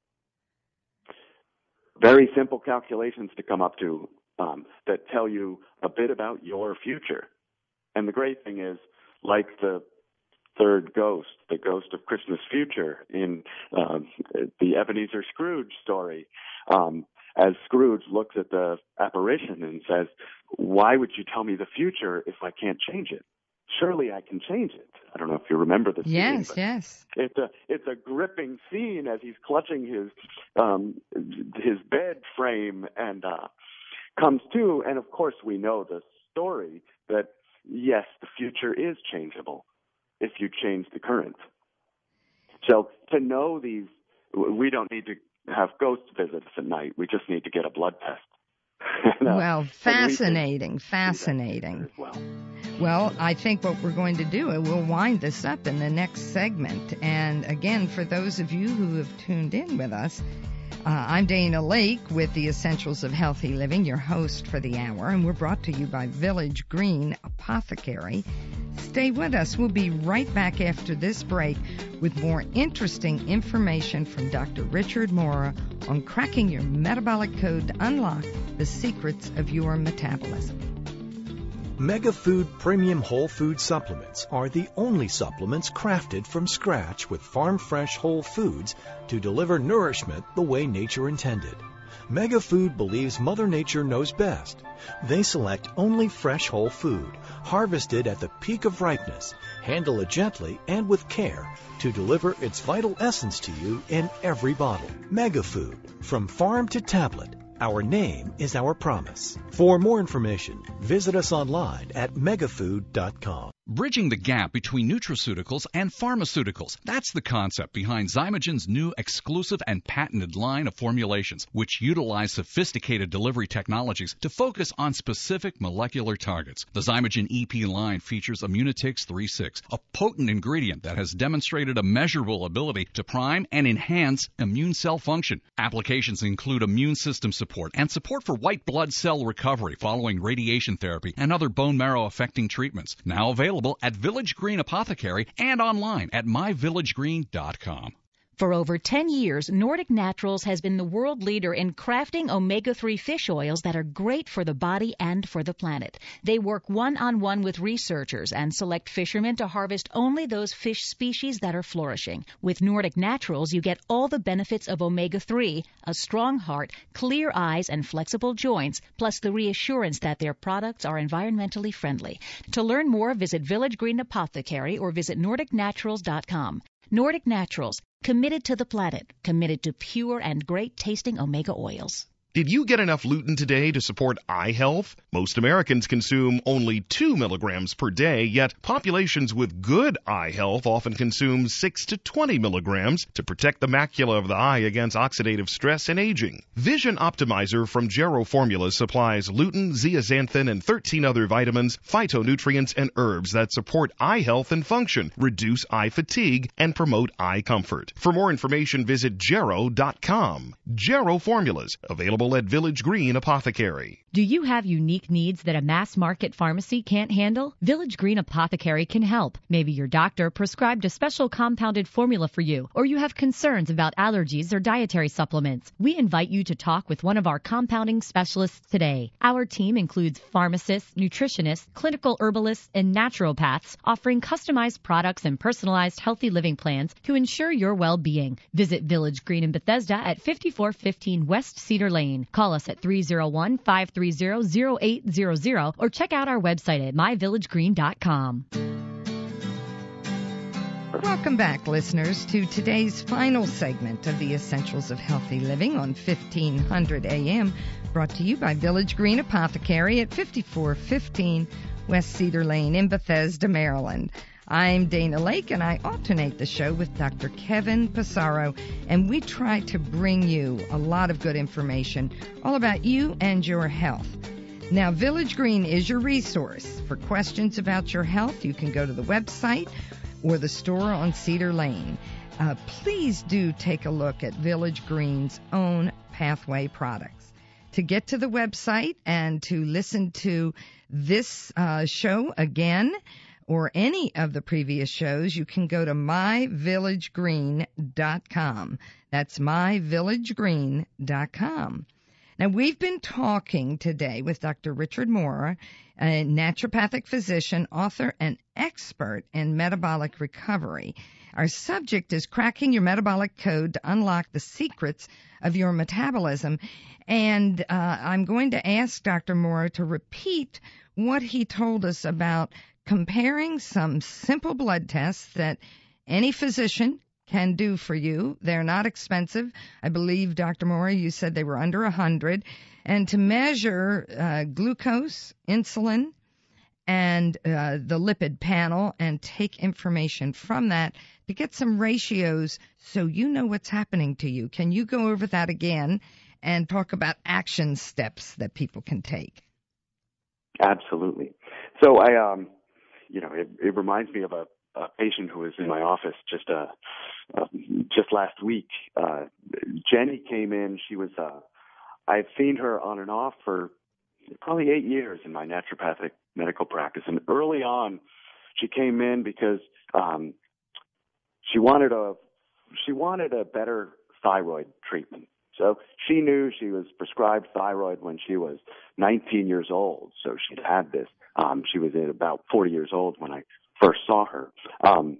Very simple calculations to come up to um, that tell you a bit about your future. And the great thing is, like the third ghost, the ghost of Christmas Future in uh, the Ebenezer Scrooge story, um, as Scrooge looks at the apparition and says, why would you tell me the future if I can't change it? Surely I can change it. I don't know if you remember the scene. Yes, yes. It's a, it's a gripping scene as he's clutching his, um, his bed frame and uh, comes to, and of course we know the story that yes, the future is changeable if you change the current. So to know these, we don't need to have ghost visits at night. We just need to get a blood test. and, uh, well, fascinating, fascinating. Well. well, I think what we're going to do, and we'll wind this up in the next segment. And again, for those of you who have tuned in with us, Uh, I'm Dana Lake with the Essentials of Healthy Living, your host for the hour, and we're brought to you by Village Green Apothecary. Stay with us. We'll be right back after this break with more interesting information from Doctor Richard Mora on cracking your metabolic code to unlock the secrets of your metabolism. Megafood Premium Whole Food Supplements are the only supplements crafted from scratch with farm-fresh whole foods to deliver nourishment the way nature intended. Megafood believes Mother Nature knows best. They select only fresh whole food, harvested at the peak of ripeness, handle it gently and with care to deliver its vital essence to you in every bottle. Megafood, from farm to tablet. Our name is our promise. For more information, visit us online at megafood dot com. Bridging the gap between nutraceuticals and pharmaceuticals. That's the concept behind Zymogen's new exclusive and patented line of formulations, which utilize sophisticated delivery technologies to focus on specific molecular targets. The Zymogen E P line features Immunitix three six, a potent ingredient that has demonstrated a measurable ability to prime and enhance immune cell function. Applications include immune system support and support for white blood cell recovery following radiation therapy and other bone marrow affecting treatments. Now available at Village Green Apothecary and online at my village green dot com. For over ten years, Nordic Naturals has been the world leader in crafting omega three fish oils that are great for the body and for the planet. They work one-on-one with researchers and select fishermen to harvest only those fish species that are flourishing. With Nordic Naturals, you get all the benefits of omega three, a strong heart, clear eyes, and flexible joints, plus the reassurance that their products are environmentally friendly. To learn more, visit Village Green Apothecary or visit nordic naturals dot com. Nordic Naturals, committed to the planet, committed to pure and great-tasting omega oils. Did you get enough lutein today to support eye health? Most Americans consume only two milligrams per day, yet populations with good eye health often consume six to twenty milligrams to protect the macula of the eye against oxidative stress and aging. Vision Optimizer from Gero Formulas supplies lutein, zeaxanthin, and thirteen other vitamins, phytonutrients, and herbs that support eye health and function, reduce eye fatigue, and promote eye comfort. For more information, visit gero dot com. Gero Formulas, available at Village Green Apothecary. Do you have unique needs that a mass market pharmacy can't handle? Village Green Apothecary can help. Maybe your doctor prescribed a special compounded formula for you, or you have concerns about allergies or dietary supplements. We invite you to talk with one of our compounding specialists today. Our team includes pharmacists, nutritionists, clinical herbalists, and naturopaths offering customized products and personalized healthy living plans to ensure your well-being. Visit Village Green in Bethesda at fifty-four fifteen West Cedar Lane. Call us at three oh one, five three zero, zero eight zero zero or check out our website at my village green dot com. Welcome back, listeners, to today's final segment of the Essentials of Healthy Living on fifteen hundred A M, brought to you by Village Green Apothecary at fifty-four fifteen West Cedar Lane in Bethesda, Maryland. I'm Dana Lake, and I alternate the show with Doctor Kevin Passaro, and we try to bring you a lot of good information all about you and your health. Now, Village Green is your resource. For questions about your health, you can go to the website or the store on Cedar Lane. Uh, please do take a look at Village Green's own Pathway products. To get to the website and to listen to this uh, show again, or any of the previous shows, you can go to my village green dot com. That's my village green dot com. Now, we've been talking today with Doctor Richard Mora, a naturopathic physician, author, and expert in metabolic recovery. Our subject is cracking your metabolic code to unlock the secrets of your metabolism. And uh, I'm going to ask Doctor Mora to repeat what he told us about comparing some simple blood tests that any physician can do for you. They're not expensive. I believe, Doctor Mora, you said they were under one hundred. And to measure uh, glucose, insulin, and uh, the lipid panel, and take information from that to get some ratios so you know what's happening to you. Can you go over that again and talk about action steps that people can take? Absolutely. So I, um, you know, it, it reminds me of a, a patient who was in my office just uh, uh just last week. Uh, Jenny came in. She was uh, I've seen her on and off for probably eight years in my naturopathic medical practice. And early on, she came in because um, she wanted a she wanted a better thyroid treatment. So she knew she was prescribed thyroid when she was nineteen years old. So she'd had this. Um, she was at about forty years old when I first saw her. Um,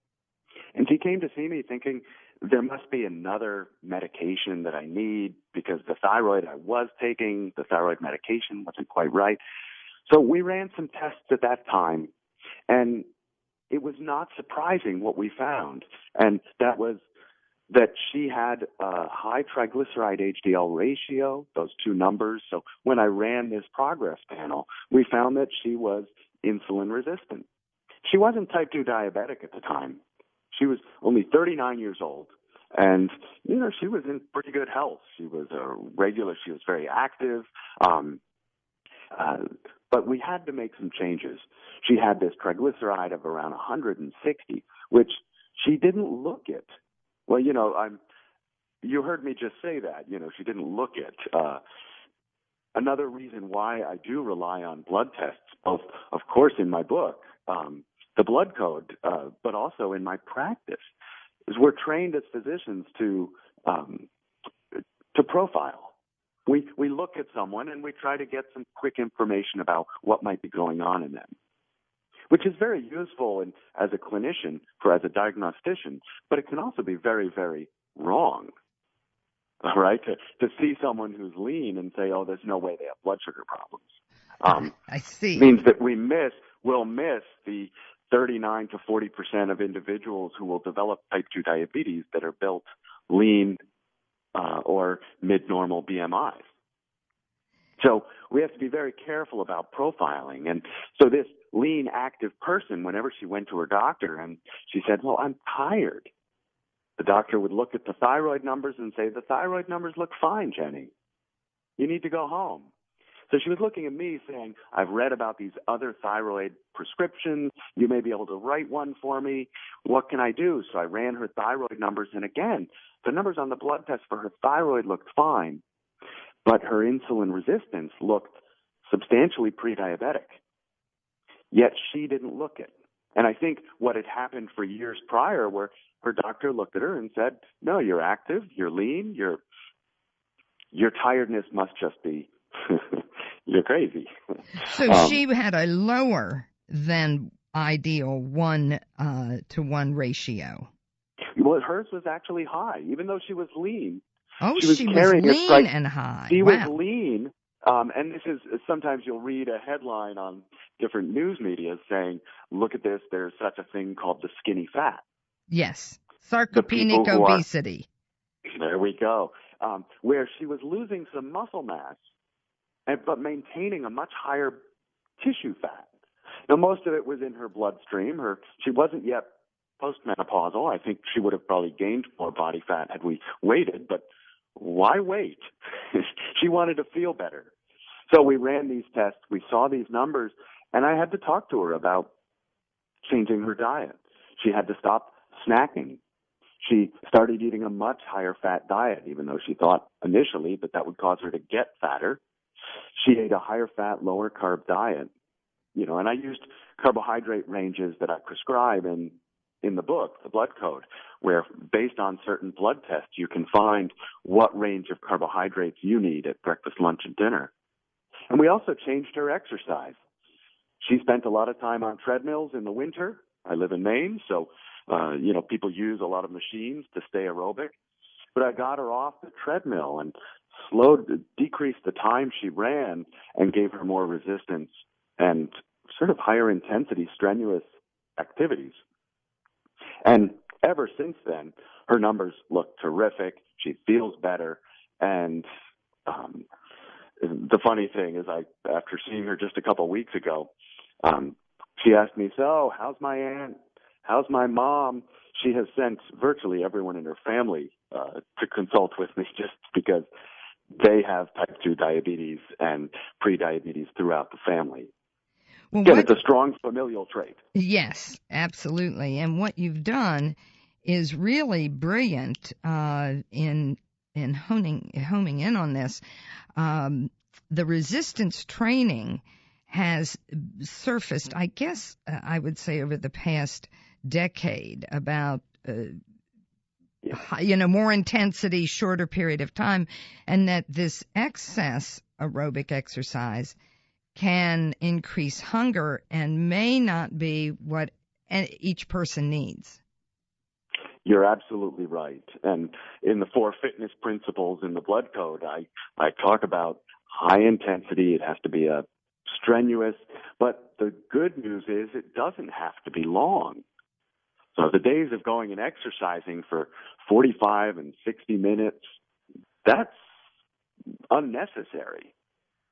and she came to see me thinking there must be another medication that I need because the thyroid I was taking, the thyroid medication wasn't quite right. So we ran some tests at that time, and it was not surprising what we found. And that was that she had a high triglyceride H D L ratio, those two numbers. So when I ran this progress panel, we found that she was insulin resistant. she wasn't type two diabetic at the time. She was only thirty-nine years old. And, you know, she was in pretty good health. She was a regular. She was very active. Um, uh, but we had to make some changes. She had this triglyceride of around one hundred sixty, which she didn't look at. Well, you know, I'm, you heard me just say that, you know, she didn't look at. Uh, another reason why I do rely on blood tests, both, of course, in my book, um, the blood code, uh, but also in my practice, is we're trained as physicians to um, to profile. We we look at someone and we try to get some quick information about what might be going on in them, which is very useful in, as a clinician or as a diagnostician, but it can also be very, very wrong. All right, to to see someone who's lean and say, "Oh, there's no way they have blood sugar problems." Um, I see. Means that we miss will miss the thirty-nine to forty percent of individuals who will develop type two diabetes that are built lean uh, or mid-normal B M Is. So we have to be very careful about profiling. And so this lean, active person, whenever she went to her doctor and she said, well, I'm tired, the doctor would look at the thyroid numbers and say, the thyroid numbers look fine, Jenny. You need to go home. So she was looking at me saying, I've read about these other thyroid prescriptions. You may be able to write one for me. What can I do? So I ran her thyroid numbers. And again, the numbers on the blood test for her thyroid looked fine, but her insulin resistance looked substantially pre-diabetic. Yet she didn't look it. And I think what had happened for years prior where her doctor looked at her and said, no, you're active, you're lean, you're, your tiredness must just be you're crazy. So um, she had a lower than ideal one uh, to one ratio. Well, hers was actually high, even though she was lean. Oh, she was, she was carrying lean like, and high. She wow. was lean, um, and this is sometimes you'll read a headline on different news media saying, "Look at this. There's such a thing called the skinny fat." Yes, sarcopenic obesity. Are, there we go. Um, where she was losing some muscle mass, but maintaining a much higher tissue fat. Now, most of it was in her bloodstream. Her she wasn't yet postmenopausal. I think she would have probably gained more body fat had we waited, but why wait? She wanted to feel better. So we ran these tests. We saw these numbers, and I had to talk to her about changing her diet. She had to stop snacking. She started eating a much higher fat diet, even though she thought initially that that would cause her to get fatter. She ate a higher fat, lower carb diet, you know, and I used carbohydrate ranges that I prescribe in, in the book, The Blood Code, where based on certain blood tests, you can find what range of carbohydrates you need at breakfast, lunch, and dinner. And we also changed her exercise. She spent a lot of time on treadmills in the winter. I live in Maine, so, uh, you know, people use a lot of machines to stay aerobic. But I got her off the treadmill and slowed, decreased the time she ran and gave her more resistance and sort of higher intensity, strenuous activities. And ever since then, her numbers look terrific. She feels better. And um, the funny thing is, I after seeing her just a couple of weeks ago, um, she asked me, so how's my aunt? How's my mom? She has sent virtually everyone in her family uh, to consult with me just because they have type two diabetes and pre-diabetes throughout the family. Well, Again, what, it's a strong familial trait. Yes, absolutely. And what you've done is really brilliant uh, in in honing homing in on this. Um, the resistance training has surfaced, I guess, uh, I would say over the past decade about. Uh, you know, more intensity, shorter period of time, and that this excess aerobic exercise can increase hunger and may not be what each person needs. You're absolutely right. And in the four fitness principles in the blood code, I, I talk about high intensity. It has to be a strenuous, but the good news is it doesn't have to be long. So the days of going and exercising for forty-five and sixty minutes, that's unnecessary.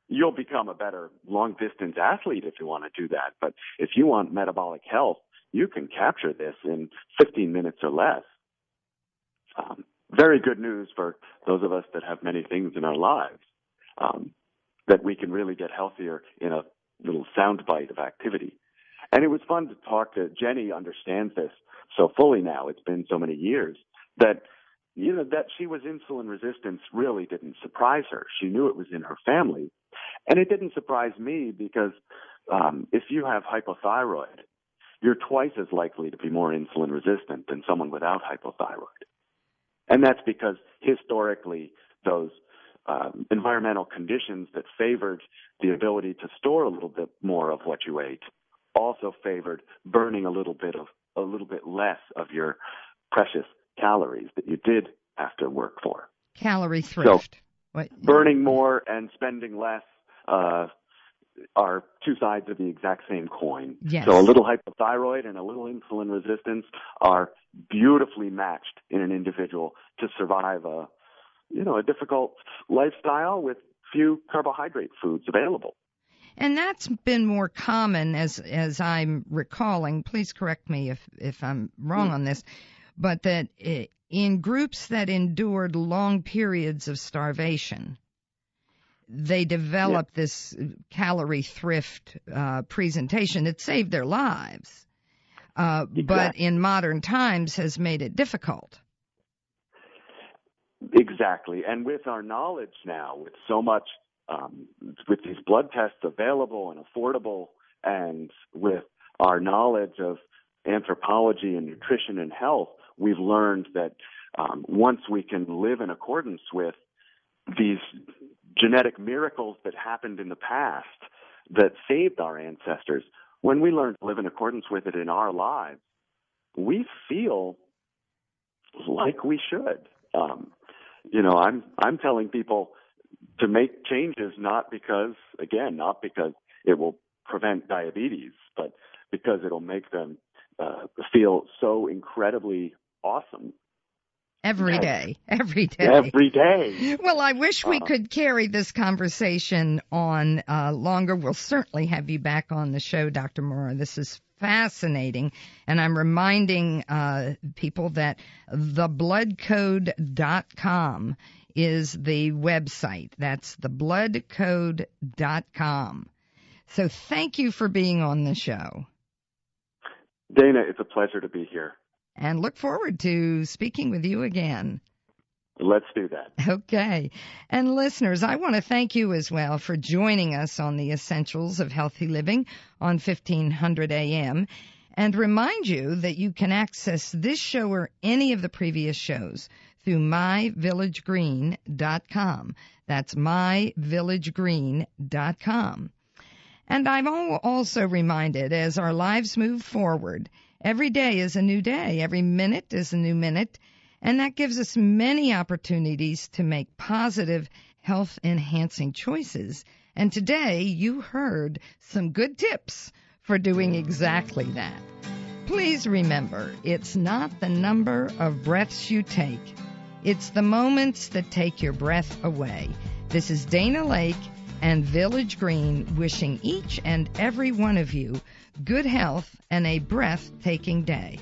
you'll become a better long-distance athlete if you want to do that. But if you want metabolic health, you can capture this in fifteen minutes or less. Um, very good news for those of us that have many things in our lives, um, that we can really get healthier in a little soundbite of activity. And it was fun to talk to Jenny. Understands this so fully now. It's been so many years that, you know, that she was insulin resistant really didn't surprise her. She knew it was in her family. And it didn't surprise me because um, if you have hypothyroid, you're twice as likely to be more insulin resistant than someone without hypothyroid. And that's because historically those um, environmental conditions that favored the ability to store a little bit more of what you ate also favored burning a little bit of a little bit less of your precious calories that you did have to work for. Calorie thrift. So, what? Burning more and spending less uh, are two sides of the exact same coin. Yes. So a little hypothyroid and a little insulin resistance are beautifully matched in an individual to survive a, you know, a difficult lifestyle with few carbohydrate foods available. And that's been more common, as as I'm recalling. Please correct me if, if I'm wrong on this, but that in groups that endured long periods of starvation, they developed yeah. this calorie thrift uh, presentation that saved their lives, uh, exactly. but in modern times has made it difficult. Exactly. And with our knowledge now, with so much Um, with these blood tests available and affordable, and with our knowledge of anthropology and nutrition and health, we've learned that um, once we can live in accordance with these genetic miracles that happened in the past that saved our ancestors, when we learn to live in accordance with it in our lives, we feel like we should. Um, you know, I'm I'm telling people to make changes, not because, again, not because it will prevent diabetes, but because it'll make them uh, feel so incredibly awesome. Every day. Every day. Every day. Well, I wish we uh, could carry this conversation on uh, longer. We'll certainly have you back on the show, Doctor Mora. This is fascinating. And I'm reminding uh, people that the blood code dot com is the website. That's the blood code dot com. So thank you for being on the show. Dana, it's a pleasure to be here. And look forward to speaking with you again. Let's do that. Okay. And listeners, I want to thank you as well for joining us on the Essentials of Healthy Living on fifteen hundred A M, and remind you that you can access this show or any of the previous shows through my village green dot com. That's my village green dot com. And I'm also reminded, as our lives move forward, every day is a new day, every minute is a new minute, and that gives us many opportunities to make positive, health-enhancing choices. And today you heard some good tips for doing exactly that. Please remember, it's not the number of breaths you take. It's the moments that take your breath away. This is Dana Lake and Village Green wishing each and every one of you good health and a breathtaking day.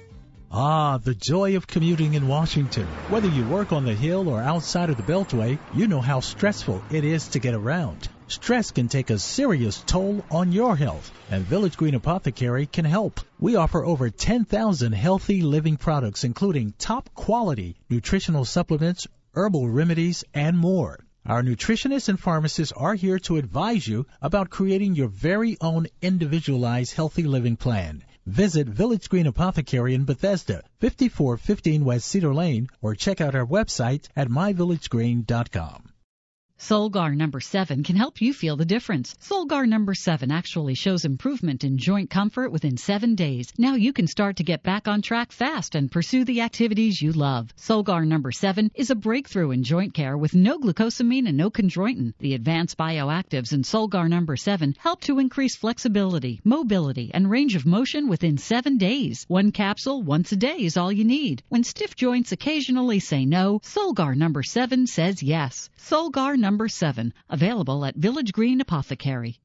Ah, the joy of commuting in Washington. Whether you work on the Hill or outside of the Beltway, you know how stressful it is to get around. Stress can take a serious toll on your health, and Village Green Apothecary can help. We offer over ten thousand healthy living products, including top-quality nutritional supplements, herbal remedies, and more. Our nutritionists and pharmacists are here to advise you about creating your very own individualized healthy living plan. Visit Village Green Apothecary in Bethesda, fifty-four fifteen West Cedar Lane, or check out our website at my village green dot com. Solgar number seven can help you feel the difference. Solgar number seven actually shows improvement in joint comfort within seven days. Now you can start to get back on track fast and pursue the activities you love. Solgar number seven is a breakthrough in joint care with no glucosamine and no chondroitin. The advanced bioactives in Solgar number seven help to increase flexibility, mobility, and range of motion within seven days. One capsule once a day is all you need. When stiff joints occasionally say no, Solgar number seven says yes. Solgar number seven, available at Village Green Apothecary.